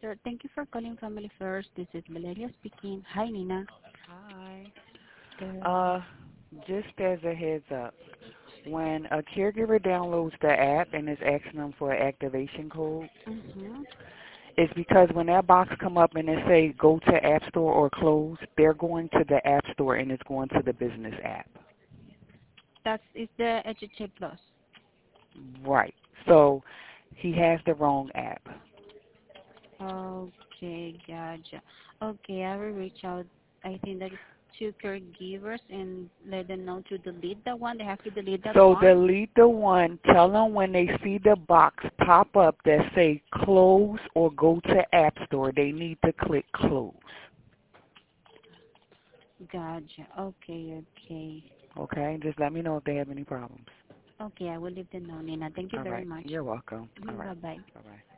sir. Thank you for calling Family First. This is Valeria speaking. Hi, Nina. Hi. Good. Uh, just as a heads up, when a caregiver downloads the app and is asking them for an activation code, Mm-hmm. it's because when that box come up and it say go to App Store or close, they're going to the App Store and it's going to the business app. That is the HHA Plus. Right. So he has the wrong app. Okay, gotcha. Okay, I will reach out. I think that is to caregivers and let them know to delete that one. They have to delete that So one. delete the one. Tell them when they see the box pop up that say close or go to App Store, they need to click close. Gotcha. Okay, okay. Okay? Just let me know if they have any problems. Okay, I will leave them know, Nina. Thank you All very right. much. You're welcome. All right. Bye-bye. Bye-bye.